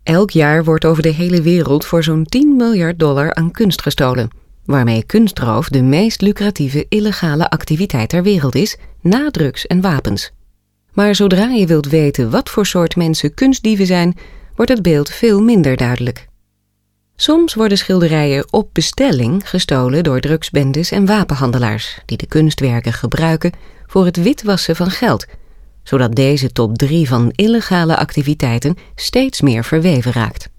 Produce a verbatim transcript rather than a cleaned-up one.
Elk jaar wordt over de hele wereld voor zo'n tien miljard dollar aan kunst gestolen, waarmee kunstroof de meest lucratieve illegale activiteit ter wereld is, na drugs en wapens. Maar zodra je wilt weten wat voor soort mensen kunstdieven zijn, wordt het beeld veel minder duidelijk. Soms worden schilderijen op bestelling gestolen door drugsbendes en wapenhandelaars, die de kunstwerken gebruiken voor het witwassen van geld, zodat deze top drie van illegale activiteiten steeds meer verweven raakt.